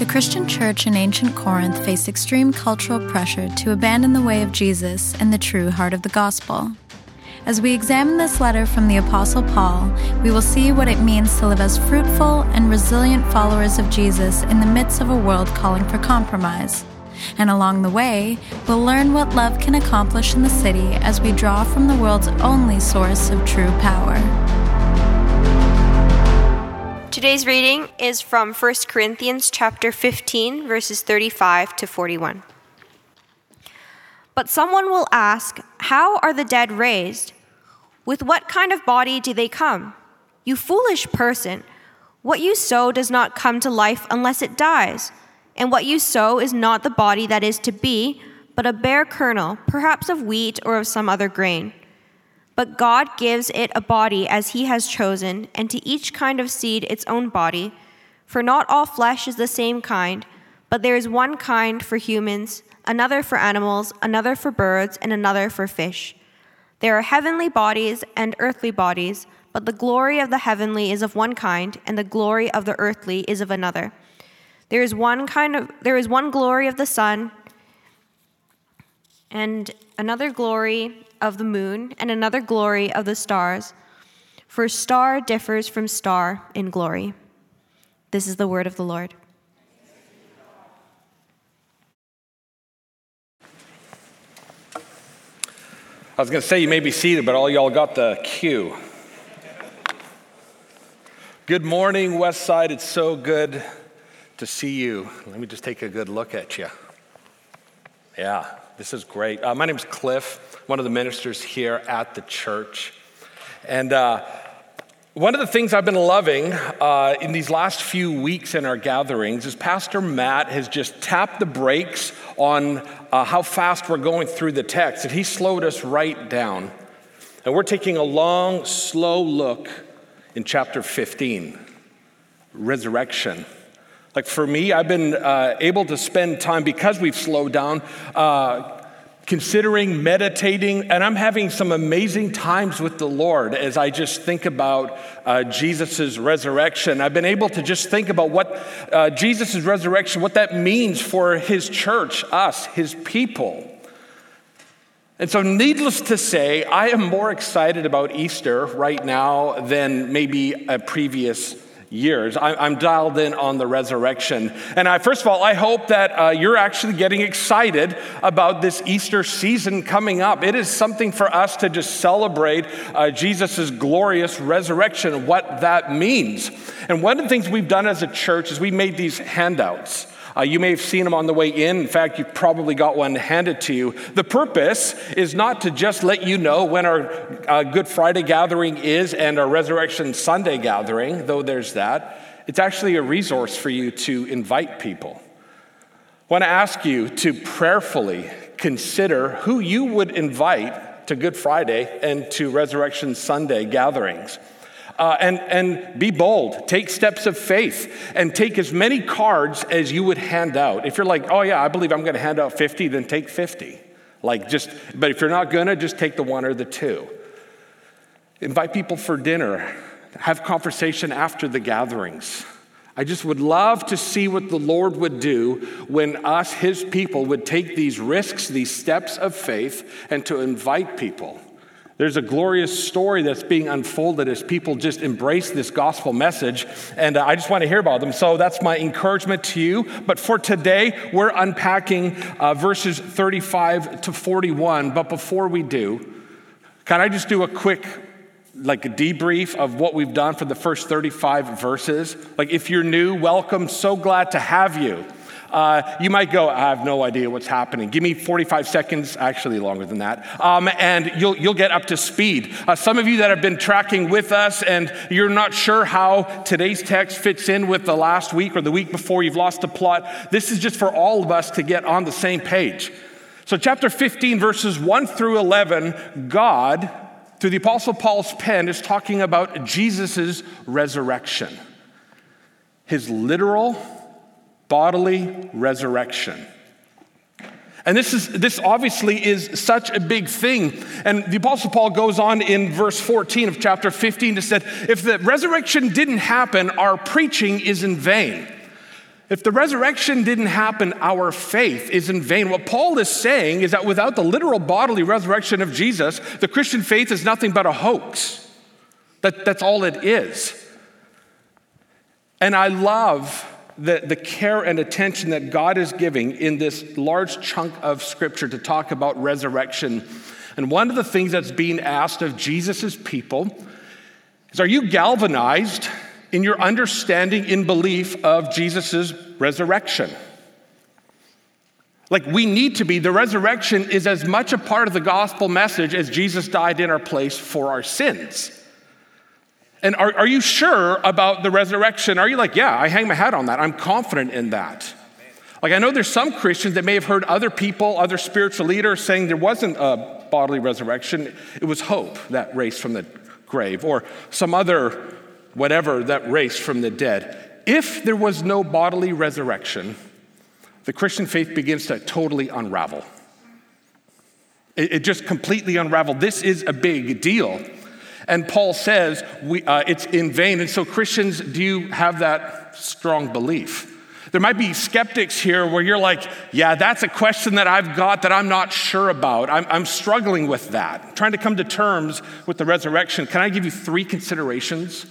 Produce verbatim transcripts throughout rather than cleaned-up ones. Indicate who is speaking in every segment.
Speaker 1: Christian church in ancient Corinth faced extreme cultural pressure to abandon the way of Jesus and the true heart of the gospel. As we examine this letter from the Apostle Paul, we will see what it means to live as fruitful and resilient followers of Jesus in the midst of a world calling for compromise. And along the way, we'll learn what love can accomplish in the city as we draw from the world's only source of true power.
Speaker 2: Today's reading is from First Corinthians chapter fifteen, verses thirty-five to forty-one. But someone will ask, how are the dead raised? With what kind of body do they come? You foolish person, what you sow does not come to life unless it dies. And what you sow is not the body that is to be, but a bare kernel, perhaps of wheat or of some other grain. But God gives it a body as he has chosen, and to each kind of seed its own body. For not all flesh is the same kind, but there is one kind for humans, another for animals, another for birds, and another for fish. There are heavenly bodies and earthly bodies, but the glory of the heavenly is of one kind, and the glory of the earthly is of another. There is one kind of there is one glory of the sun, and another glory of the moon, and another glory of the stars. For star differs from star in glory. This is the word of the Lord.
Speaker 3: I was going to say you may be seated, but all y'all got the cue. Good morning, Westside. It's so good to see you. Let me just take a good look at you. Yeah, this is great. Uh, my name is Cliff, one of the ministers here at the church. And uh, one of the things I've been loving uh, in these last few weeks in our gatherings is Pastor Matt has just tapped the brakes on uh, how fast we're going through the text. And he slowed us right down. And we're taking a long, slow look in chapter fifteen, resurrection. Like for me, I've been uh, able to spend time, because we've slowed down, uh, considering, meditating, and I'm having some amazing times with the Lord as I just think about uh, Jesus' resurrection. I've been able to just think about what uh, Jesus' resurrection, what that means for his church, us, his people. And so needless to say, I am more excited about Easter right now than maybe a previous years. I'm dialed in on the resurrection. And I, first of all, I hope that uh, you're actually getting excited about this Easter season coming up. It is something for us to just celebrate uh, Jesus' glorious resurrection, what that means. And one of the things we've done as a church is we made these handouts. Uh, you may have seen them on the way in. In fact, you've probably got one handed to you. The purpose is not to just let you know when our uh, Good Friday gathering is and our Resurrection Sunday gathering, though there's that. It's actually a resource for you to invite people. I want to ask you to prayerfully consider who you would invite to Good Friday and to Resurrection Sunday gatherings. Uh, and, and be bold, take steps of faith, and take as many cards as you would hand out. If you're like, oh yeah, I believe I'm gonna hand out fifty, then take fifty. Like just, but if you're not gonna, just take the one or the two. Invite people for dinner, have conversation after the gatherings. I just would love to see what the Lord would do when us, his people, would take these risks, these steps of faith, and to invite people. There's a glorious story that's being unfolded as people just embrace this gospel message, and I just want to hear about them. So that's my encouragement to you. But for today, we're unpacking uh, verses thirty-five to forty-one. But before we do, can I just do a quick, like a debrief of what we've done for the first thirty-five verses? Like if you're new, welcome. So glad to have you. Uh, you might go, I have no idea what's happening. Give me forty-five seconds, actually longer than that, um, and you'll you'll get up to speed. Uh, some of you that have been tracking with us and you're not sure how today's text fits in with the last week or the week before, you've lost the plot. This is just for all of us to get on the same page. So chapter fifteen, verses one through eleven, God, through the Apostle Paul's pen, is talking about Jesus' resurrection. His literal bodily resurrection. And this is this obviously is such a big thing. And the Apostle Paul goes on in verse fourteen of chapter fifteen to say, if the resurrection didn't happen, our preaching is in vain. If the resurrection didn't happen, our faith is in vain. What Paul is saying is that without the literal bodily resurrection of Jesus, the Christian faith is nothing but a hoax. That, that's all it is. And I love the, the care and attention that God is giving in this large chunk of Scripture to talk about resurrection. And one of the things that's being asked of Jesus' people is, are you galvanized in your understanding, in belief of Jesus' resurrection? Like, we need to be. The resurrection is as much a part of the gospel message as Jesus died in our place for our sins. And are, are you sure about the resurrection? Are you like, yeah, I hang my hat on that. I'm confident in that. Like, I know there's some Christians that may have heard other people, other spiritual leaders saying there wasn't a bodily resurrection. It was hope that raised from the grave, or some other whatever that raised from the dead. If there was no bodily resurrection, the Christian faith begins to totally unravel. It, it just completely unraveled. This is a big deal. And Paul says we, uh, it's in vain. And so Christians, do you have that strong belief? There might be skeptics here where you're like, yeah, that's a question that I've got that I'm not sure about. I'm, I'm struggling with that. I'm trying to come to terms with the resurrection. Can I give you three considerations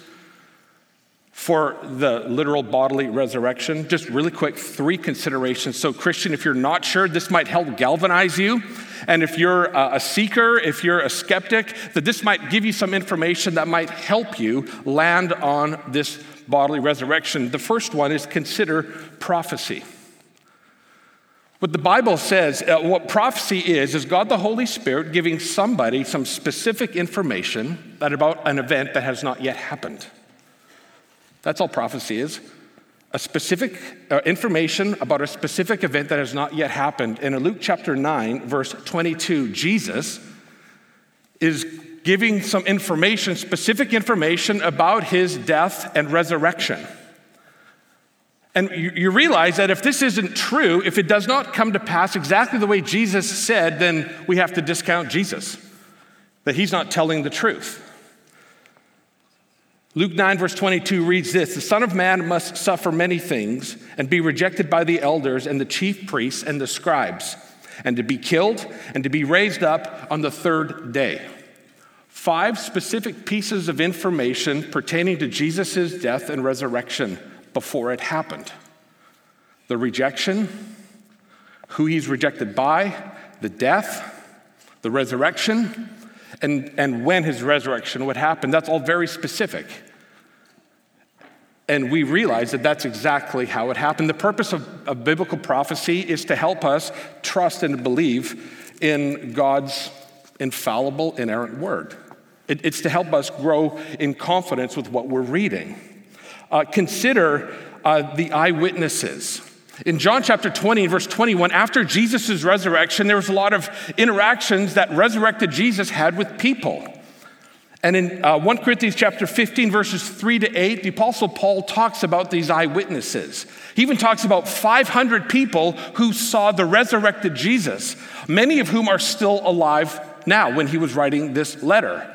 Speaker 3: for the literal bodily resurrection? Just really quick, three considerations. So Christian, if you're not sure, this might help galvanize you. And if you're a seeker, if you're a skeptic, that this might give you some information that might help you land on this bodily resurrection. The first one is consider prophecy. What the Bible says, uh, what prophecy is, is God the Holy Spirit giving somebody some specific information that about an event that has not yet happened. That's all prophecy is. A specific uh, information about a specific event that has not yet happened. And in Luke chapter nine, verse twenty-two, Jesus is giving some information, specific information about his death and resurrection. And you, you realize that if this isn't true, if it does not come to pass exactly the way Jesus said, then we have to discount Jesus, that he's not telling the truth. Luke nine, verse twenty-two reads this: the Son of Man must suffer many things and be rejected by the elders and the chief priests and the scribes, and to be killed and to be raised up on the third day. Five specific pieces of information pertaining to Jesus' death and resurrection before it happened. The rejection, who he's rejected by, the death, the resurrection, and, and when his resurrection would happen. That's all very specific. And we realize that that's exactly how it happened. The purpose of, of biblical prophecy is to help us trust and believe in God's infallible, inerrant word. It, it's to help us grow in confidence with what we're reading. Uh, consider uh, the eyewitnesses. In John chapter twenty, verse twenty-one, after Jesus' resurrection, there was a lot of interactions that resurrected Jesus had with people. And in uh, First Corinthians chapter fifteen, verses three to eight, the Apostle Paul talks about these eyewitnesses. He even talks about five hundred people who saw the resurrected Jesus, many of whom are still alive now when he was writing this letter.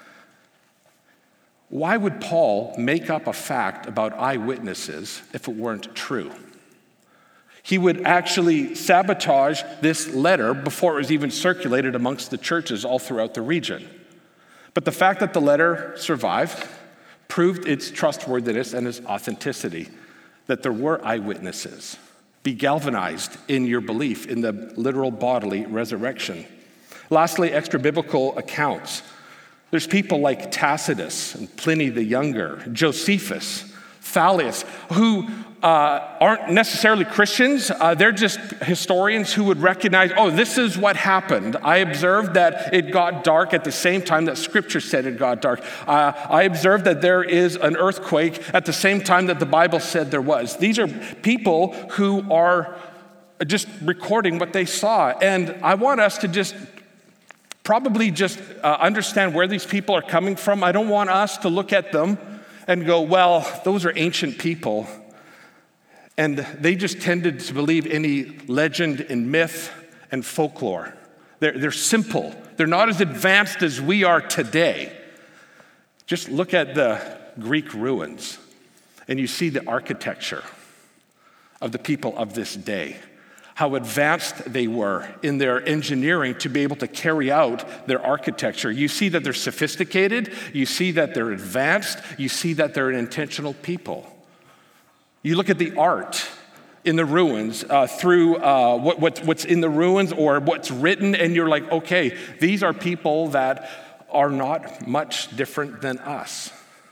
Speaker 3: Why would Paul make up a fact about eyewitnesses if it weren't true? He would actually sabotage this letter before it was even circulated amongst the churches all throughout the region. But the fact that the letter survived proved its trustworthiness and its authenticity, that there were eyewitnesses. Be galvanized in your belief in the literal bodily resurrection. Lastly, extra-biblical accounts. There's people like Tacitus and Pliny the Younger, Josephus, Thalius, who uh, aren't necessarily Christians. Uh, they're just historians who would recognize, oh, this is what happened. I observed that it got dark at the same time that Scripture said it got dark. Uh, I observed that there is an earthquake at the same time that the Bible said there was. These are people who are just recording what they saw. And I want us to just probably just uh, understand where these people are coming from. I don't want us to look at them and go, well, those are ancient people. And they just tended to believe any legend and myth and folklore. They're, they're simple. They're not as advanced as we are today. Just look at the Greek ruins and you see the architecture. of the people of this day, how advanced they were in their engineering to be able to carry out their architecture. You see that they're sophisticated, you see that they're advanced, you see that they're an intentional people. You look at the art in the ruins, uh, through uh, what, what, what's in the ruins or what's written, and you're like, okay, these are people that are not much different than us.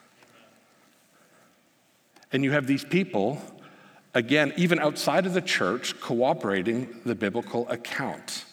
Speaker 3: And you have these people, again, even outside of the church, cooperating the biblical account.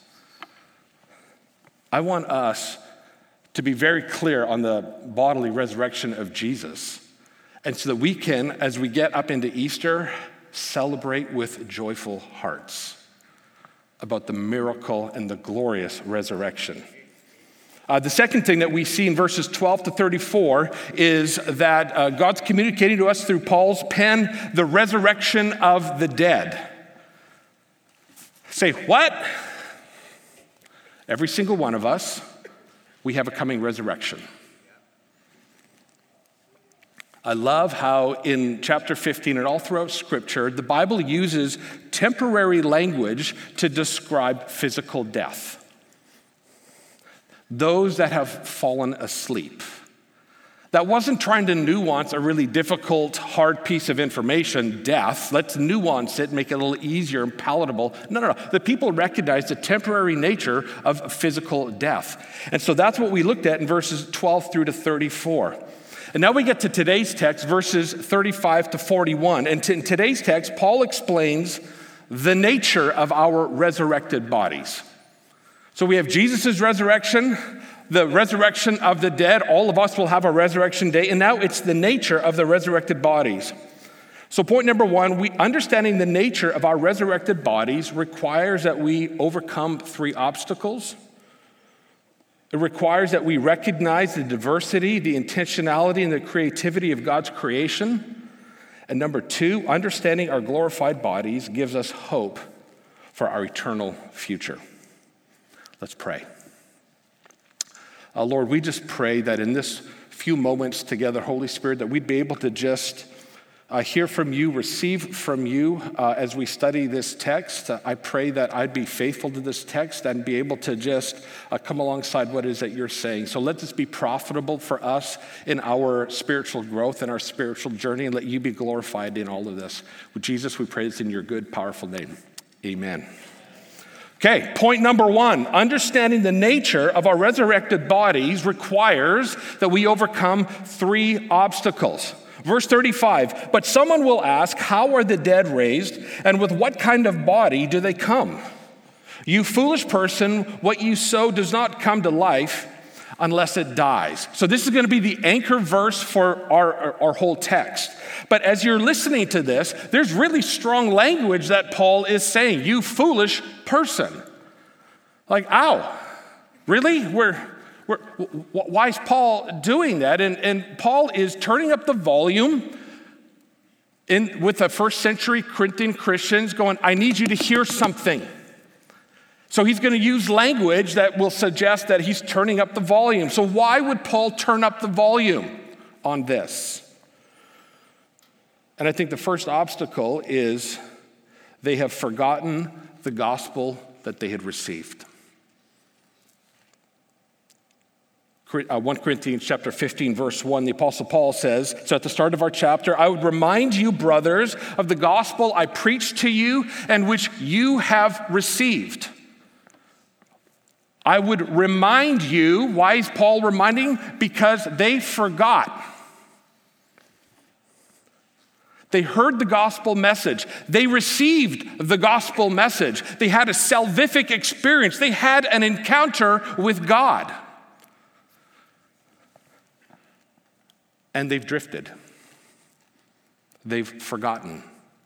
Speaker 3: I want us to be very clear on the bodily resurrection of Jesus, and so that we can, as we get up into Easter, celebrate with joyful hearts about the miracle and the glorious resurrection. Uh, the second thing that we see in verses twelve to thirty-four is that uh, God's communicating to us through Paul's pen the resurrection of the dead. Say, what? Every single one of us, we have a coming resurrection. I love how in chapter fifteen and all throughout Scripture, the Bible uses temporary language to describe physical death. Those that have fallen asleep. That wasn't trying to nuance a really difficult, hard piece of information, death. Let's nuance it, make it a little easier and palatable. No, no, no. The people recognized the temporary nature of physical death. And so that's what we looked at in verses twelve through to thirty-four. And now we get to today's text, verses thirty-five to forty-one. And in today's text, Paul explains the nature of our resurrected bodies. So we have Jesus' resurrection, the resurrection of the dead. All of us will have a resurrection day. And now it's the nature of the resurrected bodies. So point number one, we understanding the nature of our resurrected bodies requires that we overcome three obstacles. It requires that we recognize the diversity, the intentionality, and the creativity of God's creation. And number two, understanding our glorified bodies gives us hope for our eternal future. Let's pray. Uh, Lord, we just pray that in this few moments together, Holy Spirit, that we'd be able to just uh, hear from you, receive from you uh, as we study this text. Uh, I pray that I'd be faithful to this text and be able to just uh, come alongside what it is that you're saying. So let this be profitable for us in our spiritual growth and our spiritual journey, and let you be glorified in all of this. With Jesus, we pray this in your good, powerful name. Amen. Okay, point number one, understanding the nature of our resurrected bodies requires that we overcome three obstacles. Verse thirty-five, but someone will ask, how are the dead raised, and with what kind of body do they come? You foolish person, what you sow does not come to life unless it dies. So this is going to be the anchor verse for our, our, our whole text. But as you're listening to this, there's really strong language that Paul is saying. You foolish person. Like, ow, really? We're, we're, why is Paul doing that? And, and Paul is turning up the volume in, with the first century Corinthian Christians going, I need you to hear something. So he's going to use language that will suggest that he's turning up the volume. So why would Paul turn up the volume on this? And I think the first obstacle is they have forgotten the gospel that they had received. First Corinthians chapter fifteen, verse one, the Apostle Paul says, so at the start of our chapter, I would remind you, brothers, of the gospel I preached to you and which you have received. I would remind you. Why is Paul reminding? Because they forgot. They heard the gospel message. They received the gospel message. They had a salvific experience. They had an encounter with God. And they've drifted. They've forgotten.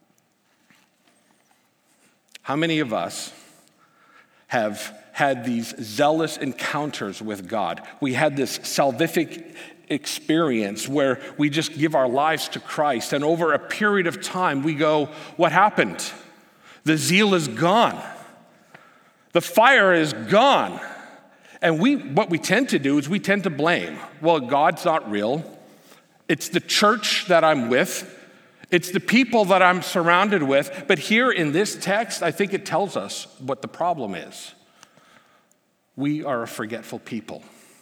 Speaker 3: How many of us have had these zealous encounters with God? We had this salvific experience where we just give our lives to Christ, and over a period of time we go, what happened? The zeal is gone. The fire is gone. And we, what we tend to do is we tend to blame. Well, God's not real. It's the church that I'm with. It's the people that I'm surrounded with. But here in this text, I think it tells us what the problem is. We are a forgetful people.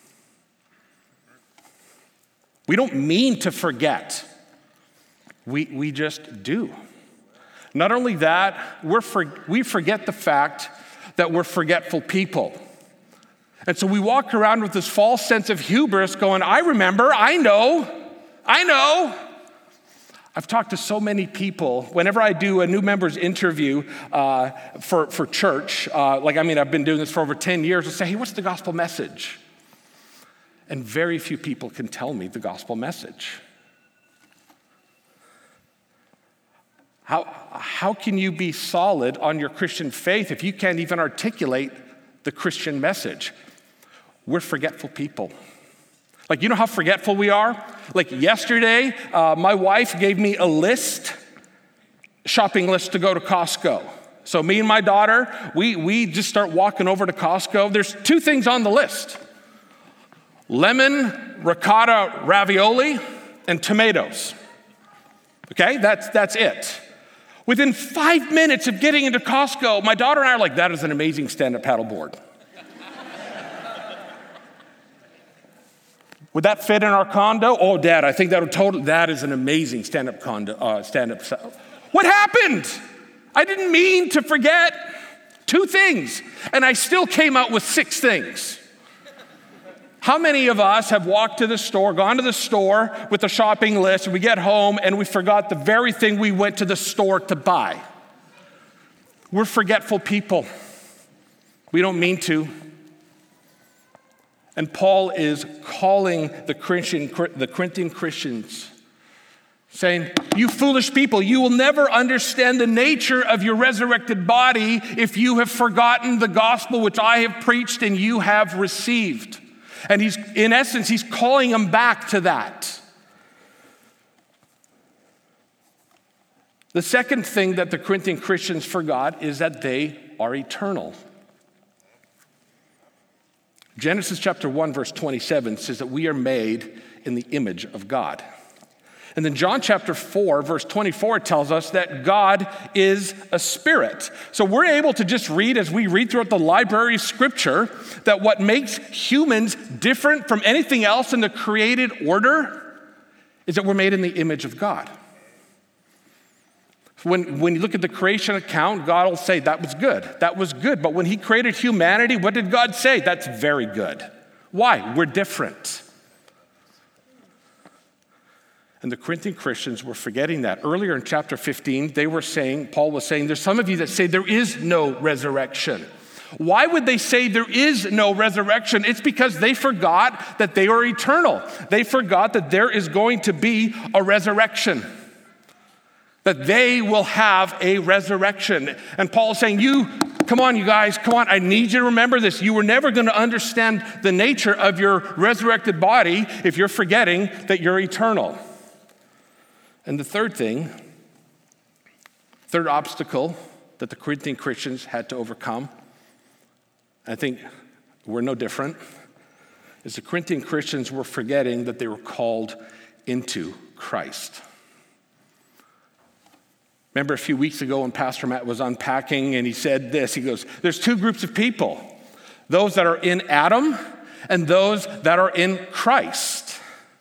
Speaker 3: We don't mean to forget. We, we just do. Not only that, we're for, we forget the fact that we're forgetful people. And so we walk around with this false sense of hubris going, I remember, I know, I know. I've talked to so many people. Whenever I do a new members interview uh, for, for church, uh, like, I mean, I've been doing this for over ten years, I'll say, hey, what's the gospel message? And very few people can tell me the gospel message. How, how can you be solid on your Christian faith if you can't even articulate the Christian message? We're forgetful people. Like, you know how forgetful we are? Like yesterday, uh, my wife gave me a list, shopping list to go to Costco. So me and my daughter, we, we just start walking over to Costco. There's two things on the list: lemon ricotta ravioli and tomatoes. Okay, that's, that's it. Within five minutes of getting into Costco, my daughter and I are like, that is an amazing stand-up paddleboard. Would that fit in our condo? Oh, Dad, I think that would totally, that is an amazing stand-up condo, uh, stand-up. What happened? I didn't mean to forget two things, and I still came out with six things. How many of us have walked to the store, gone to the store with a shopping list, and we get home and we forgot the very thing we went to the store to buy? We're forgetful people. We don't mean to. And Paul is calling the Christian, the Corinthian Christians, saying, you foolish people, you will never understand the nature of your resurrected body if you have forgotten the gospel which I have preached and you have received. And he's, in essence, he's calling them back to that. The second thing that the Corinthian Christians forgot is that they are eternal. Genesis chapter one, verse twenty-seven says that we are made in the image of God. And then John chapter four, verse twenty-four tells us that God is a spirit. So we're able to just read, as we read throughout the library of Scripture, that what makes humans different from anything else in the created order is that we're made in the image of God. When, when you look at the creation account, God will say, that was good, that was good. But when he created humanity, what did God say? That's very good. Why? We're different. And the Corinthian Christians were forgetting that. Earlier in chapter fifteen, they were saying, Paul was saying, there's some of you that say there is no resurrection. Why would they say there is no resurrection? It's because they forgot that they are eternal. They forgot that there is going to be a resurrection, that they will have a resurrection. And Paul is saying, you, come on, you guys, come on, I need you to remember this. You were never going to understand the nature of your resurrected body if you're forgetting that you're eternal. And the third thing, third obstacle that the Corinthian Christians had to overcome, I think we're no different, is the Corinthian Christians were forgetting that they were called into Christ. Remember a few weeks ago when Pastor Matt was unpacking and he said this, he goes, there's two groups of people, those that are in Adam and those that are in Christ.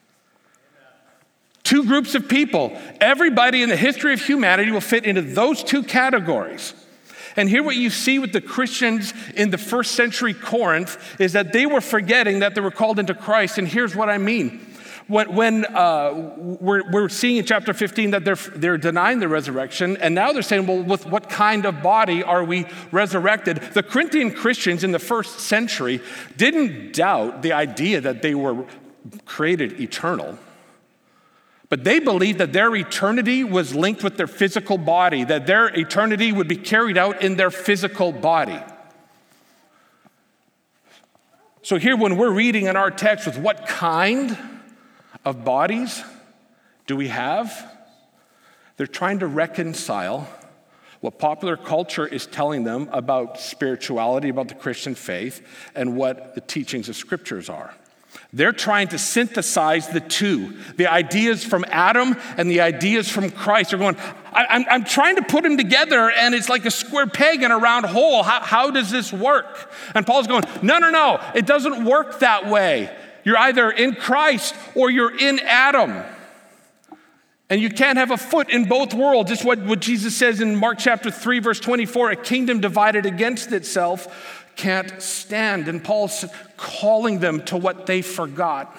Speaker 3: Two groups of people. Everybody in the history of humanity will fit into those two categories. And here what you see with the Christians in the first century Corinth is that they were forgetting that they were called into Christ. And here's what I mean. When, when uh, we're, we're seeing in chapter fifteen that they're, they're denying the resurrection, and now they're saying, well, with what kind of body are we resurrected? The Corinthian Christians in the first century didn't doubt the idea that they were created eternal, but they believed that their eternity was linked with their physical body, that their eternity would be carried out in their physical body. So here when we're reading in our text with what kind of bodies do we have? They're trying to reconcile what popular culture is telling them about spirituality, about the Christian faith, and what the teachings of scriptures are. They're trying to synthesize the two, the ideas from Adam and the ideas from Christ. They're going, I, I'm, I'm trying to put them together, and it's like a square peg in a round hole. How, how does this work? And Paul's going, no, no, no, it doesn't work that way. You're either in Christ or you're in Adam. And you can't have a foot in both worlds. Just what, what Jesus says in Mark chapter three, verse twenty-four, a kingdom divided against itself can't stand. And Paul's calling them to what they forgot.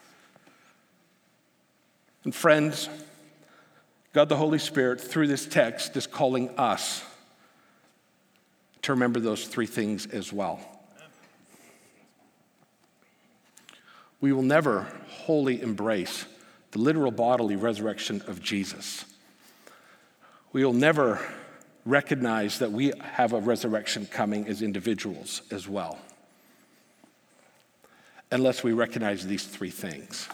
Speaker 3: And friends, God the Holy Spirit, through this text, is calling us to remember those three things as well. We will never wholly embrace the literal bodily resurrection of Jesus. We will never recognize that we have a resurrection coming as individuals as well, unless we recognize these three things.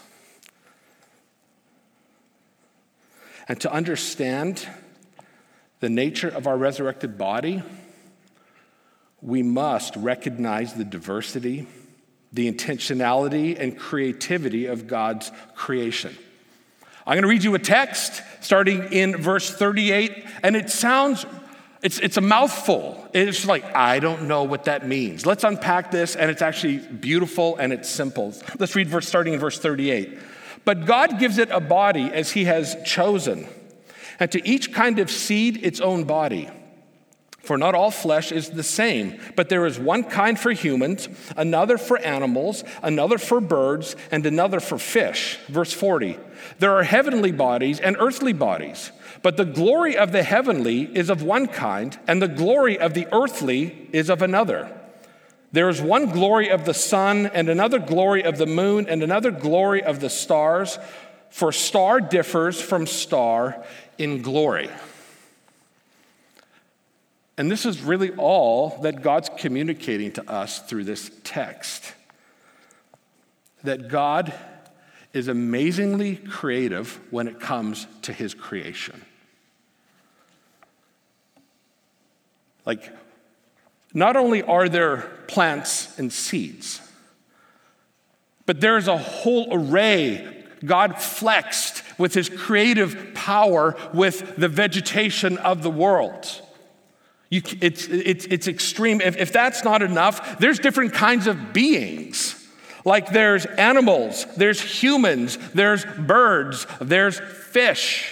Speaker 3: And to understand the nature of our resurrected body, we must recognize the diversity, the intentionality, and creativity of God's creation. I'm going to read you a text starting in verse thirty-eight, and it sounds, it's, it's a mouthful. It's like, I don't know what that means. Let's unpack this, and it's actually beautiful and it's simple. Let's read verse starting in verse thirty-eight. But God gives it a body as he has chosen, and to each kind of seed its own body. For not all flesh is the same, but there is one kind for humans, another for animals, another for birds, and another for fish. Verse forty, there are heavenly bodies and earthly bodies, but the glory of the heavenly is of one kind, and the glory of the earthly is of another. There is one glory of the sun, and another glory of the moon, and another glory of the stars, for star differs from star in glory. And this is really all that God's communicating to us through this text. That God is amazingly creative when it comes to his creation. Like, not only are there plants and seeds, but there's a whole array God flexed with his creative power with the vegetation of the world. You, it's, it's, it's extreme. If, if that's not enough, there's different kinds of beings. Like there's animals, there's humans, there's birds, there's fish.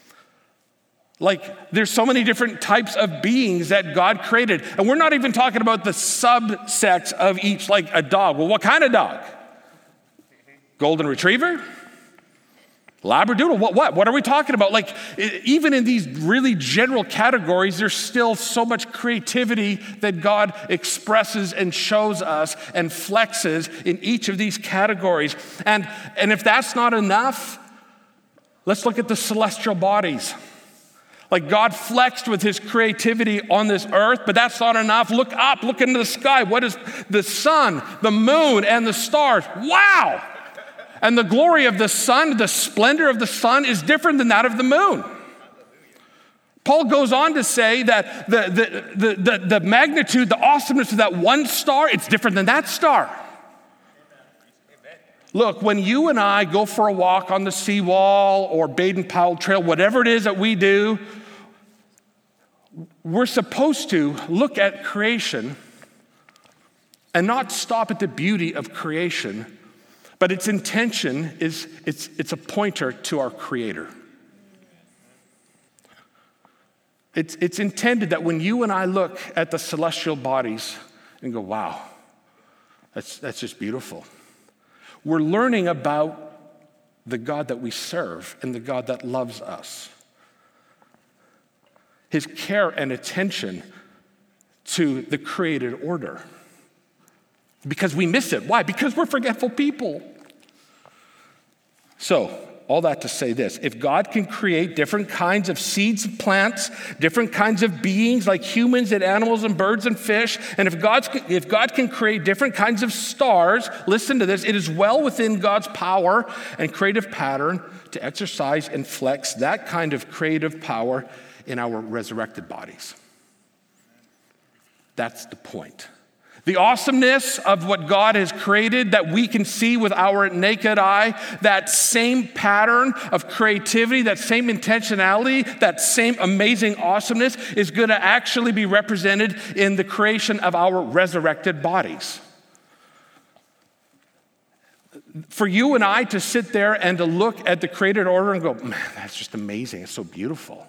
Speaker 3: Like there's so many different types of beings that God created. And we're not even talking about the subsects of each, like a dog. Well, what kind of dog? Golden retriever? Labradoodle, what, what? What are we talking about? Like, even in these really general categories, there's still so much creativity that God expresses and shows us and flexes in each of these categories. And, and if that's not enough, let's look at the celestial bodies. Like God flexed with his creativity on this earth, but that's not enough. Look up, look into the sky. What is the sun, the moon, and the stars? Wow! And the glory of the sun, the splendor of the sun is different than that of the moon. Paul goes on to say that the, the, the, the, the magnitude, the awesomeness of that one star, it's different than that star. Look, when you and I go for a walk on the seawall or Baden-Powell Trail, whatever it is that we do, we're supposed to look at creation and not stop at the beauty of creation, but its intention is it's, it's a pointer to our Creator. It's, it's intended that when you and I look at the celestial bodies and go, wow, that's, that's just beautiful. We're learning about the God that we serve and the God that loves us. His care and attention to the created order. Because we miss it. Why? Because we're forgetful people. So, all that to say this, if God can create different kinds of seeds and plants, different kinds of beings like humans and animals and birds and fish, and if, God's, if God can create different kinds of stars, listen to this, it is well within God's power and creative pattern to exercise and flex that kind of creative power in our resurrected bodies. That's the point. The awesomeness of what God has created that we can see with our naked eye, that same pattern of creativity, that same intentionality, that same amazing awesomeness is going to actually be represented in the creation of our resurrected bodies. For you and I to sit there and to look at the created order and go, man, that's just amazing. It's so beautiful.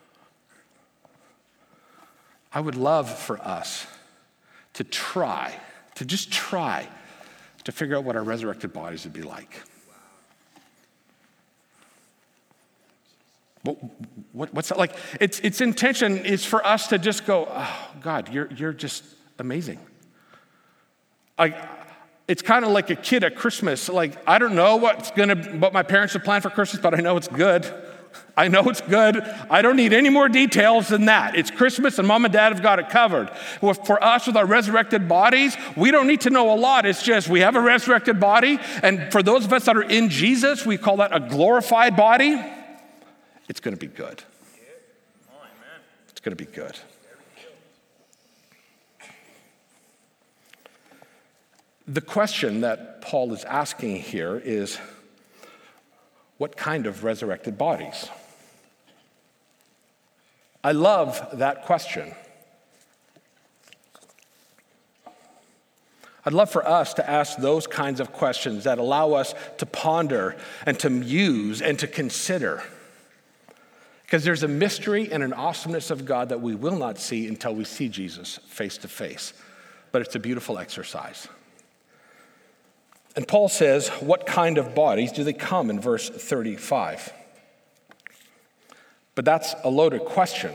Speaker 3: I would love for us to try, to just try to figure out what our resurrected bodies would be like. What, what, what's that like? Its, its intention is for us to just go, oh, God, you're, you're just amazing. Like, it's kind of like a kid at Christmas. Like, I don't know what's gonna, what my parents have planned for Christmas, but I know it's good. I know it's good. I don't need any more details than that. It's Christmas and mom and dad have got it covered. Well, for us with our resurrected bodies, we don't need to know a lot. It's just we have a resurrected body. And for those of us that are in Jesus, we call that a glorified body. It's going to be good. It's going to be good. The question that Paul is asking here is, what kind of resurrected bodies? I love that question. I'd love for us to ask those kinds of questions that allow us to ponder and to muse and to consider. Because there's a mystery and an awesomeness of God that we will not see until we see Jesus face to face. But it's a beautiful exercise. And Paul says, what kind of bodies do they come in verse thirty-five? But that's a loaded question.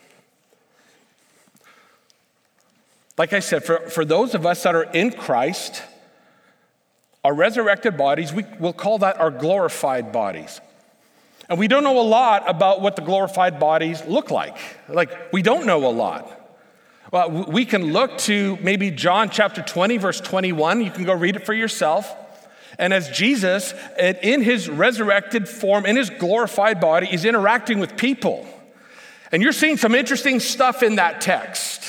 Speaker 3: Like I said, for, for those of us that are in Christ, our resurrected bodies, we, we'll call that our glorified bodies. And we don't know a lot about what the glorified bodies look like. Like, we don't know a lot. Well, we can look to maybe John chapter twenty, verse twenty-one. You can go read it for yourself. And as Jesus, in his resurrected form, in his glorified body, is interacting with people. And you're seeing some interesting stuff in that text.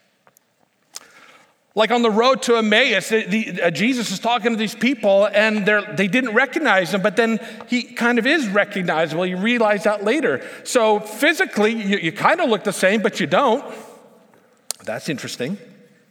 Speaker 3: Like on the road to Emmaus, the, the, uh, Jesus is talking to these people and they didn't recognize him, but then he kind of is recognizable. You realize that later. So physically, you, you kind of look the same, but you don't. That's interesting.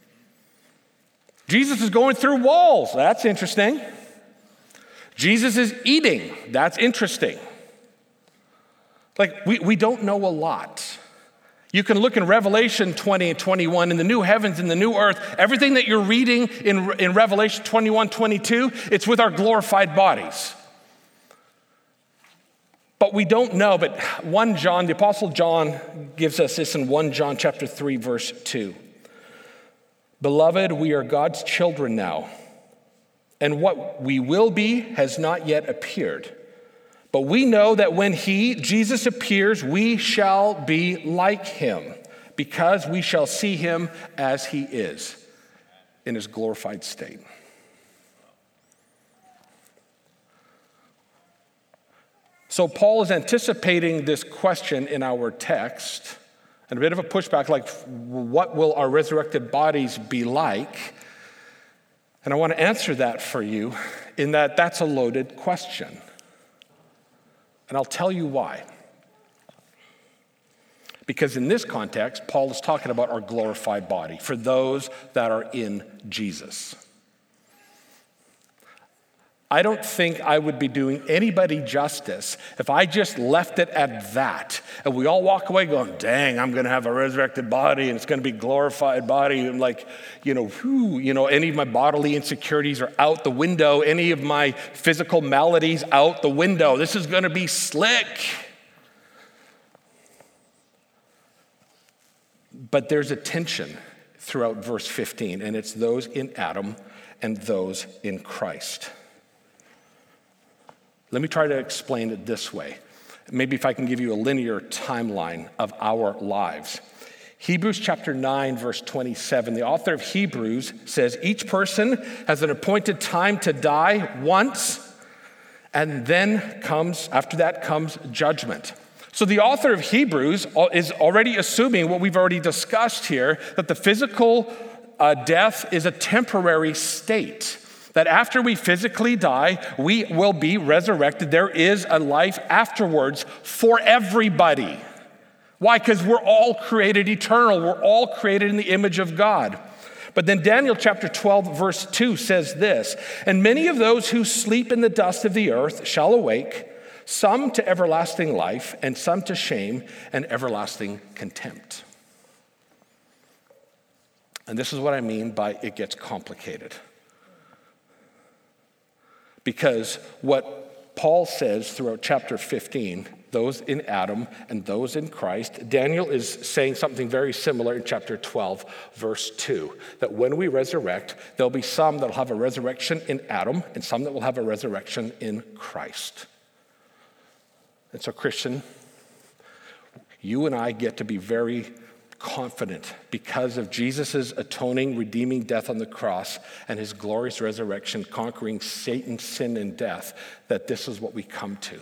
Speaker 3: Jesus is going through walls. That's interesting. Jesus is eating. That's interesting. Like, we, we don't know a lot. You can look in Revelation twenty and twenty-one, in the new heavens and the new earth, everything that you're reading in, in Revelation twenty-one, twenty-two, it's with our glorified bodies. But we don't know, but First John, the Apostle John gives us this in First John chapter three, verse two. Beloved, we are God's children now, and what we will be has not yet appeared. But we know that when he, Jesus, appears, we shall be like him, because we shall see him as he is in his glorified state. So Paul is anticipating this question in our text, and a bit of a pushback, like, what will our resurrected bodies be like? And I want to answer that for you in that that's a loaded question. And I'll tell you why. Because in this context, Paul is talking about our glorified body for those that are in Jesus. I don't think I would be doing anybody justice if I just left it at that. And we all walk away going, dang, I'm going to have a resurrected body and it's going to be a glorified body. And like, you know, whew, you know, any of my bodily insecurities are out the window. Any of my physical maladies out the window. This is going to be slick. But there's a tension throughout verse fifteen, and it's those in Adam and those in Christ. Let me try to explain it this way. Maybe if I can give you a linear timeline of our lives. Hebrews chapter nine, verse twenty-seven, the author of Hebrews says, each person has an appointed time to die once, and then comes, after that comes judgment. So the author of Hebrews is already assuming what we've already discussed here, that the physical uh, death is a temporary state. That after we physically die, we will be resurrected. There is a life afterwards for everybody. Why? Because we're all created eternal. We're all created in the image of God. But then Daniel chapter twelve, verse two says this, "And many of those who sleep in the dust of the earth shall awake, some to everlasting life, and some to shame and everlasting contempt." And this is what I mean by it gets complicated. Because what Paul says throughout chapter fifteen, those in Adam and those in Christ, Daniel is saying something very similar in chapter twelve, verse two, that when we resurrect, there'll be some that will have a resurrection in Adam and some that will have a resurrection in Christ. And so, Christian, you and I get to be very confident because of Jesus' atoning, redeeming death on the cross and his glorious resurrection, conquering Satan, sin, and death, that this is what we come to.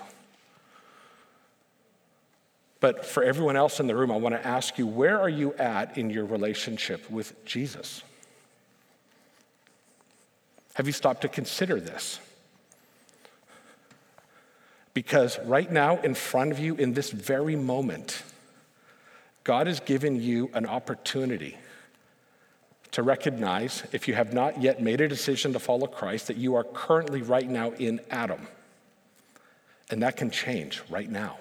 Speaker 3: But for everyone else in the room, I want to ask you, where are you at in your relationship with Jesus? Have you stopped to consider this? Because right now, in front of you, in this very moment, God has given you an opportunity to recognize, if you have not yet made a decision to follow Christ, that you are currently right now in Adam. And that can change right now.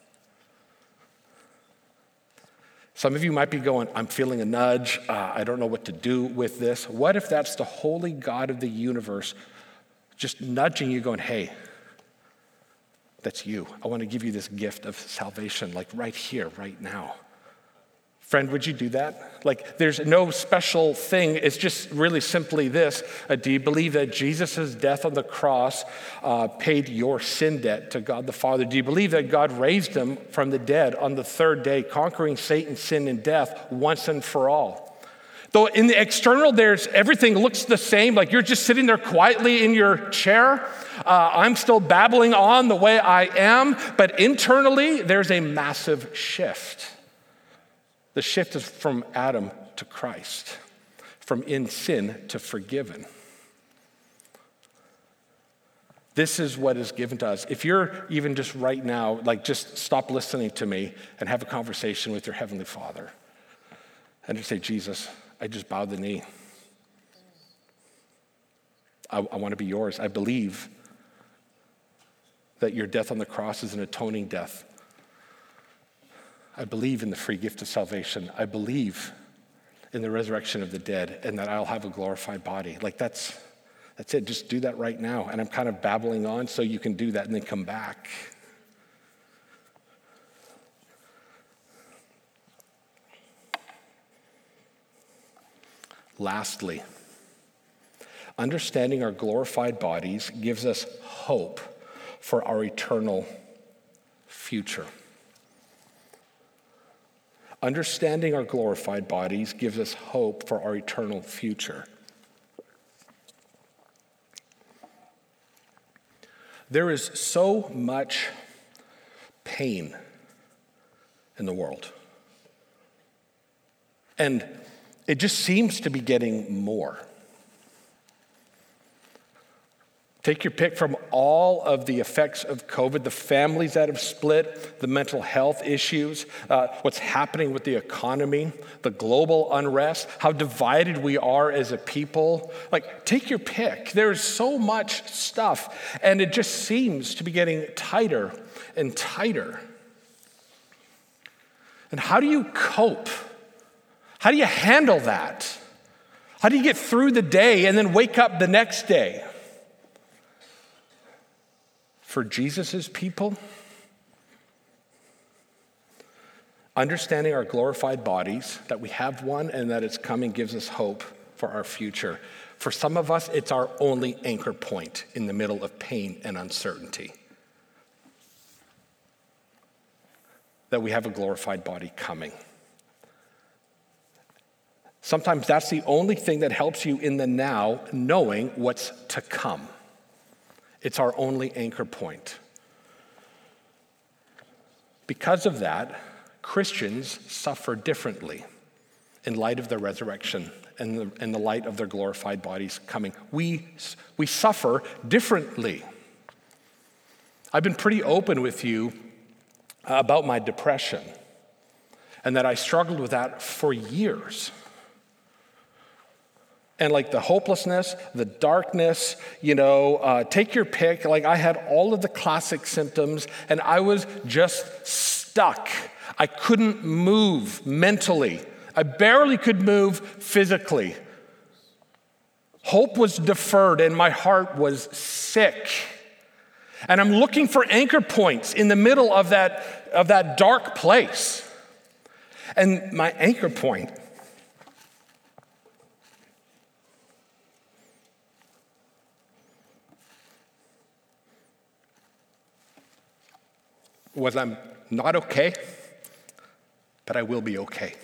Speaker 3: Some of you might be going, I'm feeling a nudge. Uh, I don't know what to do with this. What if that's the holy God of the universe just nudging you, going, hey, that's you. I want to give you this gift of salvation, like right here, right now. Friend, would you do that? Like, there's no special thing. It's just really simply this. Uh, do you believe that Jesus' death on the cross uh, paid your sin debt to God the Father? Do you believe that God raised him from the dead on the third day, conquering Satan, sin, and death once and for all? Though in the external, there's everything looks the same, like you're just sitting there quietly in your chair. Uh, I'm still babbling on the way I am, but internally, there's a massive shift. The shift is from Adam to Christ, from in sin to forgiven. This is what is given to us. If you're even just right now, like just stop listening to me and have a conversation with your Heavenly Father. And just say, Jesus, I just bow the knee. I, I want to be yours. I believe that your death on the cross is an atoning death. I believe in the free gift of salvation. I believe in the resurrection of the dead and that I'll have a glorified body. Like that's that's it. Just do that right now. And I'm kind of babbling on so you can do that and then come back. Lastly, understanding our glorified bodies gives us hope for our eternal future. Understanding our glorified bodies gives us hope for our eternal future. There is so much pain in the world. And it just seems to be getting more. Take your pick from all of the effects of COVID, the families that have split, the mental health issues, uh, what's happening with the economy, the global unrest, how divided we are as a people. Like, take your pick. There's so much stuff, and it just seems to be getting tighter and tighter. And how do you cope? How do you handle that? How do you get through the day and then wake up the next day? For Jesus' people, understanding our glorified bodies, that we have one and that it's coming, gives us hope for our future. For some of us, it's our only anchor point in the middle of pain and uncertainty. That we have a glorified body coming. Sometimes that's the only thing that helps you in the now, knowing what's to come. It's our only anchor point. Because of that, Christians suffer differently in light of the resurrection and the, and the light of their glorified bodies coming. We, we suffer differently. I've been pretty open with you about my depression and that I struggled with that for years. And like the hopelessness, the darkness, you know, uh, take your pick. Like I had all of the classic symptoms and I was just stuck. I couldn't move mentally. I barely could move physically. Hope was deferred and my heart was sick. And I'm looking for anchor points in the middle of that, of that dark place. And my anchor point was I'm not okay, but I will be okay.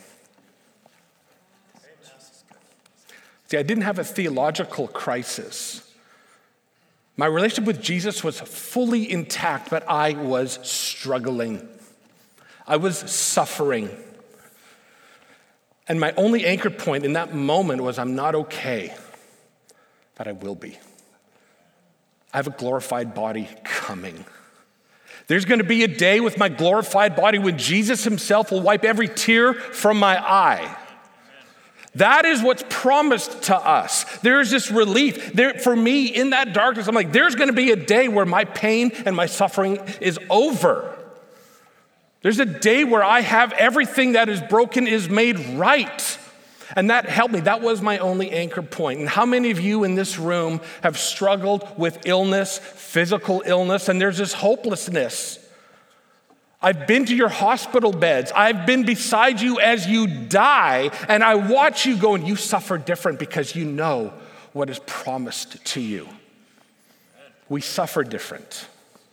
Speaker 3: See, I didn't have a theological crisis. My relationship with Jesus was fully intact, but I was struggling. I was suffering. And my only anchor point in that moment was I'm not okay, but I will be. I have a glorified body coming. There's going to be a day with my glorified body when Jesus himself will wipe every tear from my eye. That is what's promised to us. There's this relief. There, for me, in that darkness, I'm like, there's going to be a day where my pain and my suffering is over. There's a day where I have everything that is broken is made right. And that helped me. That was my only anchor point. And how many of you in this room have struggled with illness, physical illness, and there's this hopelessness? I've been to your hospital beds. I've been beside you as you die, and I watch you go, and you suffer different because you know what is promised to you. We suffer different.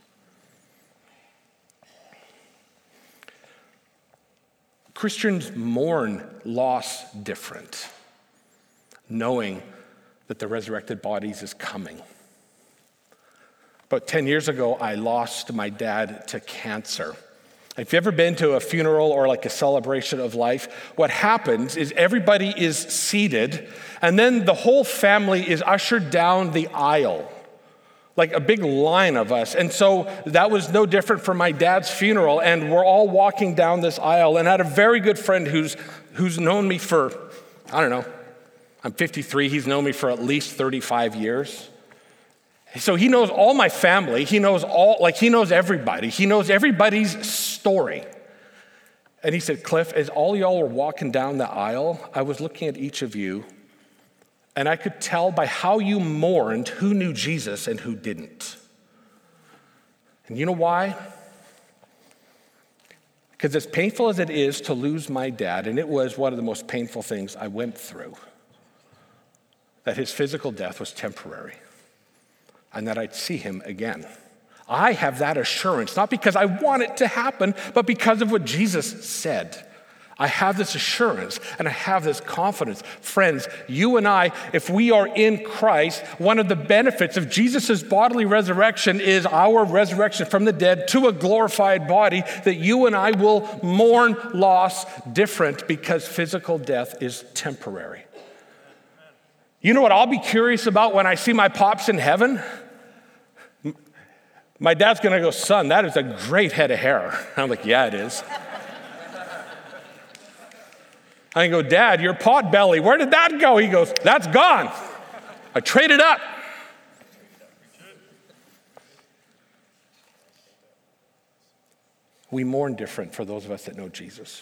Speaker 3: Christians mourn loss different, knowing that the resurrected bodies is coming. About ten years ago, I lost my dad to cancer. If you've ever been to a funeral or like a celebration of life, what happens is everybody is seated, and then the whole family is ushered down the aisle, like a big line of us. And so that was no different for my dad's funeral, and we're all walking down this aisle, and I had a very good friend who's who's known me for, I don't know, I'm fifty-three, he's known me for at least thirty-five years. So he knows all my family, he knows all, like he knows everybody, he knows everybody's story. And he said, Cliff, as all y'all were walking down the aisle, I was looking at each of you, and I could tell by how you mourned who knew Jesus and who didn't. And you know why? Because as painful as it is to lose my dad, and it was one of the most painful things I went through, that his physical death was temporary, and that I'd see him again. I have that assurance, not because I want it to happen, but because of what Jesus said. I have this assurance and I have this confidence. Friends, you and I, if we are in Christ, one of the benefits of Jesus' bodily resurrection is our resurrection from the dead to a glorified body, that you and I will mourn loss different because physical death is temporary. You know what I'll be curious about when I see my pops in heaven? My dad's gonna go, son, that is a great head of hair. I'm like, yeah, it is. I go, Dad, your pot belly, where did that go? He goes, that's gone. I traded up. We mourn different for those of us that know Jesus.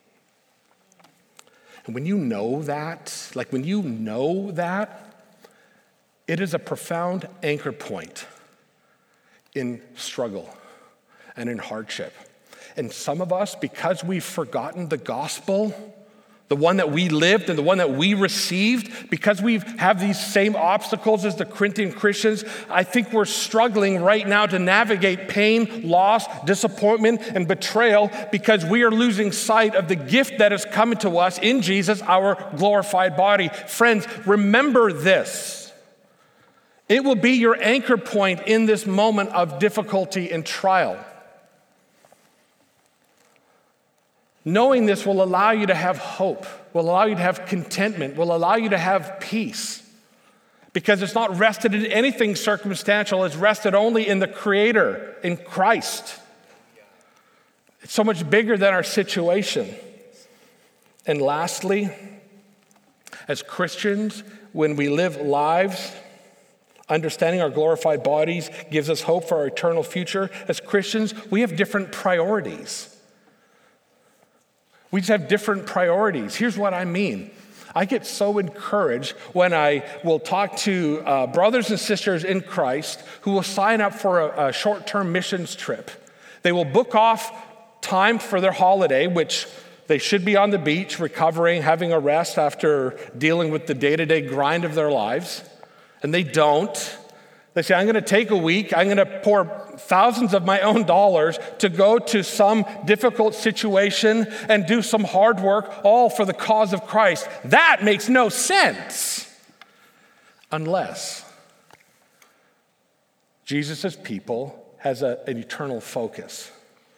Speaker 3: And when you know that, like when you know that, it is a profound anchor point in struggle and in hardship. And some of us, because we've forgotten the gospel, the one that we lived and the one that we received, because we have these same obstacles as the Corinthian Christians, I think we're struggling right now to navigate pain, loss, disappointment, and betrayal because we are losing sight of the gift that is coming to us in Jesus, our glorified body. Friends, remember this. It will be your anchor point in this moment of difficulty and trial. Knowing this will allow you to have hope, will allow you to have contentment, will allow you to have peace. Because it's not rested in anything circumstantial, it's rested only in the Creator, in Christ. It's so much bigger than our situation. And lastly, as Christians, when we live lives, understanding our glorified bodies gives us hope for our eternal future. As Christians, we have different priorities. We just have different priorities. Here's what I mean. I get so encouraged when I will talk to uh, brothers and sisters in Christ who will sign up for a, a short-term missions trip. They will book off time for their holiday, which they should be on the beach, recovering, having a rest after dealing with the day-to-day grind of their lives, and they don't. They say, I'm going to take a week, I'm going to pour thousands of my own dollars to go to some difficult situation and do some hard work, all for the cause of Christ. That makes no sense unless Jesus' people has a, an eternal focus.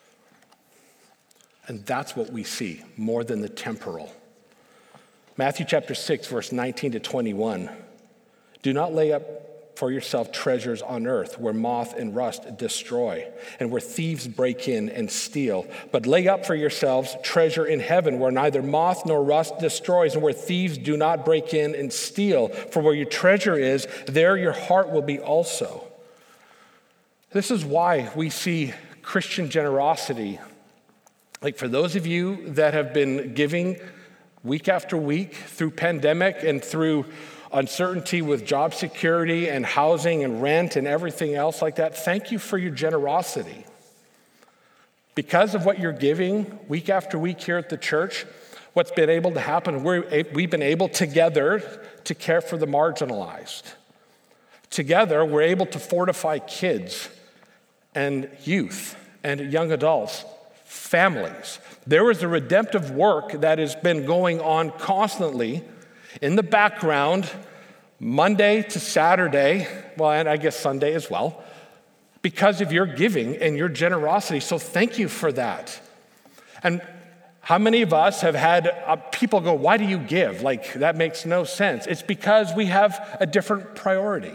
Speaker 3: And that's what we see more than the temporal. Matthew chapter six, verse nineteen to twenty-one. Do not lay up for yourself treasures on earth where moth and rust destroy and where thieves break in and steal. But lay up for yourselves treasure in heaven where neither moth nor rust destroys and where thieves do not break in and steal. For where your treasure is, there your heart will be also. This is why we see Christian generosity. Like for those of you that have been giving week after week through pandemic and through uncertainty with job security and housing and rent and everything else like that, thank you for your generosity. Because of what you're giving week after week here at the church, what's been able to happen, we're, we've been able together to care for the marginalized. Together, we're able to fortify kids and youth and young adults, families. There is a redemptive work that has been going on constantly in the background, Monday to Saturday, well, and I guess Sunday as well, because of your giving and your generosity. So thank you for that. And how many of us have had uh, people go, why do you give? Like, that makes no sense. It's because we have a different priority.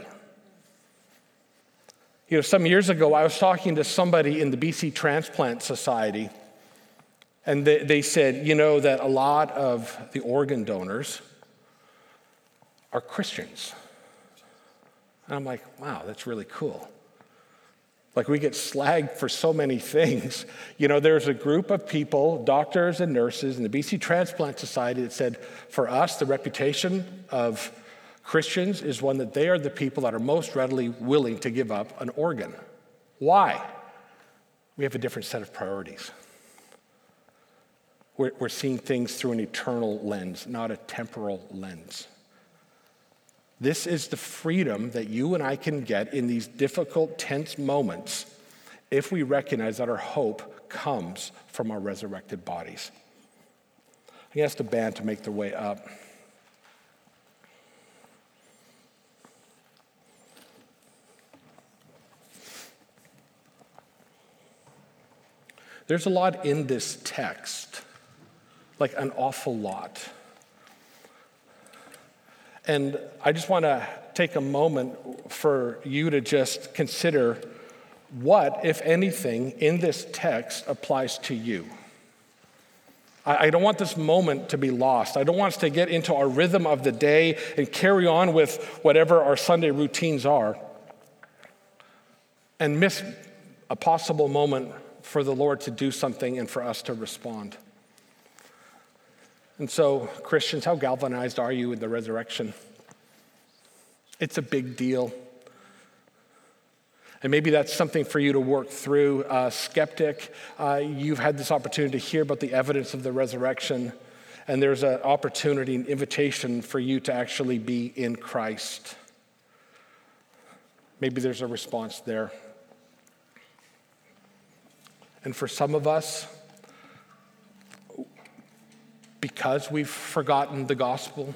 Speaker 3: You know, some years ago, I was talking to somebody in the B C Transplant Society, and they, they said, you know, that a lot of the organ donors are Christians. And I'm like, wow, that's really cool. Like, we get slagged for so many things. You know, there's a group of people, doctors and nurses in the B C Transplant Society that said, for us, the reputation of Christians is one that they are the people that are most readily willing to give up an organ. Why? We have a different set of priorities. We're, we're seeing things through an eternal lens, not a temporal lens. This is the freedom that you and I can get in these difficult, tense moments if we recognize that our hope comes from our resurrected bodies. I'm going to ask the band to make their way up. There's a lot in this text, like an awful lot. And I just want to take a moment for you to just consider what, if anything, in this text applies to you. I, I don't want this moment to be lost. I don't want us to get into our rhythm of the day and carry on with whatever our Sunday routines are and miss a possible moment for the Lord to do something and for us to respond. And so, Christians, how galvanized are you in the resurrection? It's a big deal. And maybe that's something for you to work through. Uh, skeptic, uh, you've had this opportunity to hear about the evidence of the resurrection, and there's an opportunity, an invitation for you to actually be in Christ. Maybe there's a response there. And for some of us, because we've forgotten the gospel,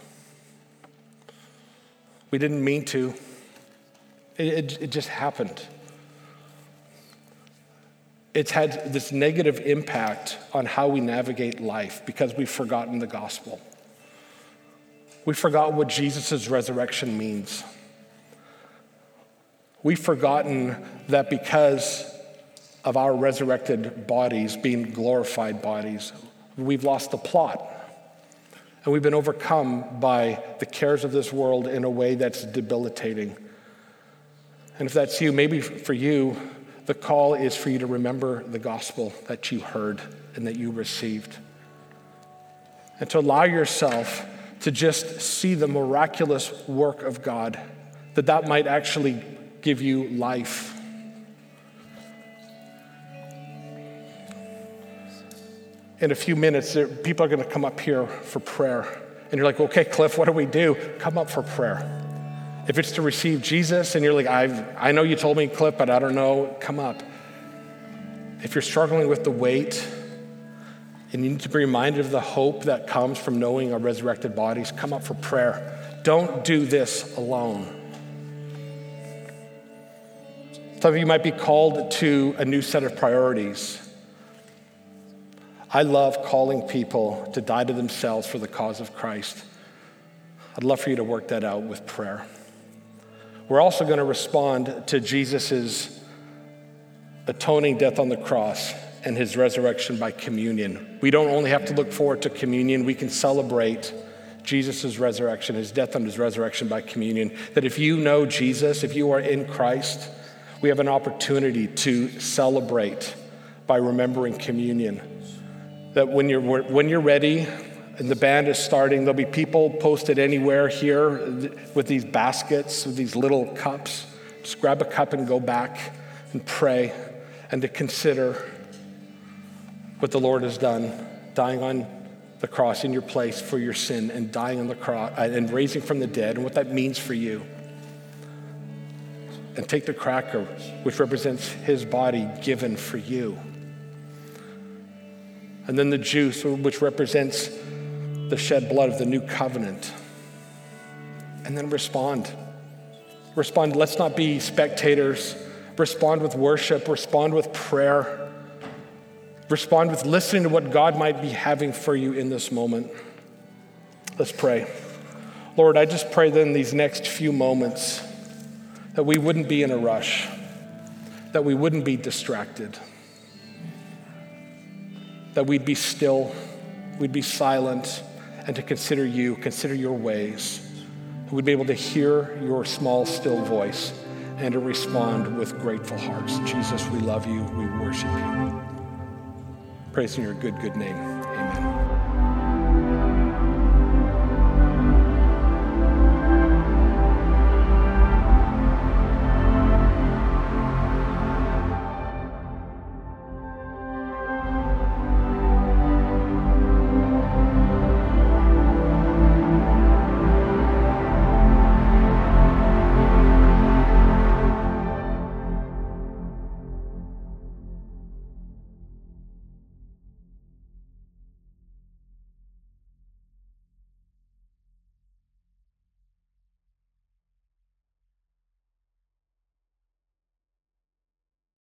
Speaker 3: we didn't mean to. It, it, it just happened. it's had this negative impact on how we navigate life because we've forgotten the gospel. We forgot what Jesus' resurrection means. We've forgotten that because of our resurrected bodies being glorified bodies, we've lost the plot. And we've been overcome by the cares of this world in a way that's debilitating. And if that's you, maybe for you, the call is for you to remember the gospel that you heard and that you received. And to allow yourself to just see the miraculous work of God, that that might actually give you life. In a few minutes, there, people are going to come up here for prayer. And you're like, okay, Cliff, what do we do? Come up for prayer. If it's to receive Jesus and you're like, I've, I know you told me, Cliff, but I don't know, come up. If you're struggling with the weight and you need to be reminded of the hope that comes from knowing our resurrected bodies, come up for prayer. Don't do this alone. Some of you might be called to a new set of priorities. I love calling people to die to themselves for the cause of Christ. I'd love for you to work that out with prayer. We're also going to respond to Jesus' atoning death on the cross and his resurrection by communion. We don't only have to look forward to communion, we can celebrate Jesus' resurrection, his death and his resurrection by communion. That if you know Jesus, if you are in Christ, we have an opportunity to celebrate by remembering communion. That when you're when you're ready and the band is starting, there'll be people posted anywhere here with these baskets, with these little cups. Just grab a cup and go back and pray and to consider what the Lord has done, dying on the cross in your place for your sin and dying on the cross and raising from the dead and what that means for you. And take the cracker, which represents his body given for you. And then the juice, which represents the shed blood of the new covenant. And then respond. Respond. Let's not be spectators. Respond with worship. Respond with prayer. Respond with listening to what God might be having for you in this moment. Let's pray. Lord, I just pray that in these next few moments that we wouldn't be in a rush, that we wouldn't be distracted, that we'd be still, we'd be silent, and to consider you, consider your ways. We'd be able to hear your small, still voice and to respond with grateful hearts. Jesus, we love you. We worship you. Praise in your good, good name. Amen.